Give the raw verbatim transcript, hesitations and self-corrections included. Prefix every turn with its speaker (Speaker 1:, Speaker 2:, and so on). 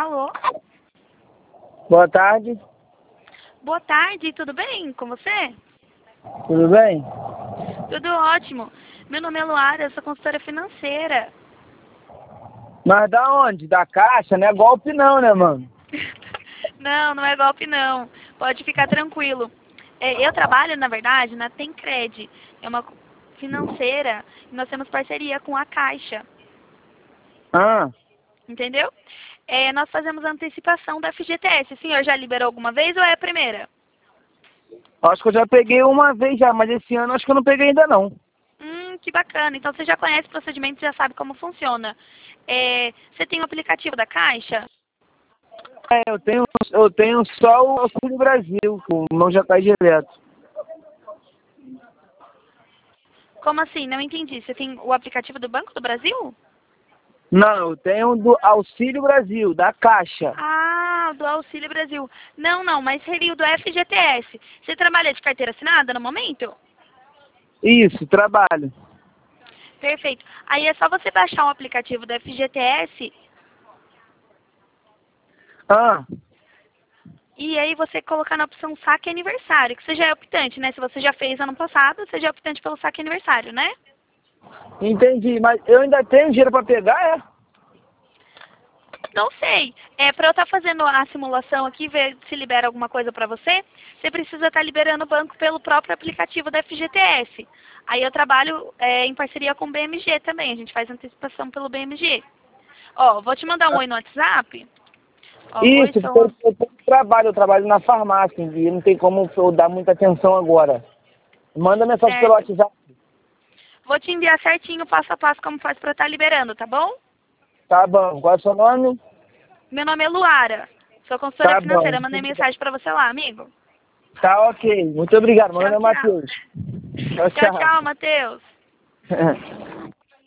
Speaker 1: Alô?
Speaker 2: Boa tarde.
Speaker 1: Boa tarde, tudo bem com você?
Speaker 2: Tudo bem?
Speaker 1: Tudo ótimo. Meu nome é Luara, eu sou consultora financeira.
Speaker 2: Mas da onde? Da Caixa? Não é golpe não, né, mano?
Speaker 1: Não, não é golpe não. Pode ficar tranquilo. É, eu trabalho, na verdade, na Tencred. É uma financeira e nós temos parceria com a Caixa.
Speaker 2: Ah,
Speaker 1: Entendeu? É, nós fazemos a antecipação da F G T S. O senhor já liberou alguma vez ou é a primeira?
Speaker 2: acho que eu já peguei uma vez já, mas esse ano acho que eu não peguei ainda não.
Speaker 1: Hum, que bacana. Então você já conhece o procedimento, já sabe como funciona. É, você tem o aplicativo da Caixa?
Speaker 2: É, eu tenho, eu tenho só o Auxílio Brasil, o meu já cai direto.
Speaker 1: Como assim? Não entendi. Você tem o aplicativo do Banco do Brasil?
Speaker 2: Não, eu tenho do Auxílio Brasil, da Caixa.
Speaker 1: Ah, do Auxílio Brasil. Não, não, mas seria o do F G T S. Você trabalha de carteira assinada no momento?
Speaker 2: Isso, trabalho.
Speaker 1: Perfeito. Aí é só você baixar o aplicativo do F G T S
Speaker 2: Ah,
Speaker 1: e aí você colocar na opção saque aniversário, que você já é optante, né? Se você já fez ano passado, você já é optante pelo saque aniversário, né?
Speaker 2: entendi, mas eu ainda tenho dinheiro pra pegar, é?
Speaker 1: Não sei. É, para eu estar fazendo a simulação aqui, ver se libera alguma coisa para você, você precisa estar liberando o banco pelo próprio aplicativo da F G T S. Aí eu trabalho é, em parceria com o B M G também. A gente faz antecipação pelo B M G. Ó, vou te mandar um oi no WhatsApp. Ó, oi,
Speaker 2: Isso, porque
Speaker 1: sou...
Speaker 2: eu, eu tenho trabalho, eu trabalho na farmácia e não tem como eu dar muita atenção agora. Manda mensagem pelo
Speaker 1: Certo.
Speaker 2: WhatsApp.
Speaker 1: Vou te enviar certinho, passo a passo, como faz para estar liberando, tá bom?
Speaker 2: Tá bom, qual é o seu nome?
Speaker 1: Meu nome é Luara. Sou consultora
Speaker 2: Tá bom.
Speaker 1: financeira. Mandei mensagem para você lá, amigo.
Speaker 2: Tá ok. Muito obrigado. Meu
Speaker 1: Tchau,
Speaker 2: nome é
Speaker 1: tchau.
Speaker 2: Matheus. Tchau,
Speaker 1: Tchau,
Speaker 2: tchau.
Speaker 1: tchau, Matheus.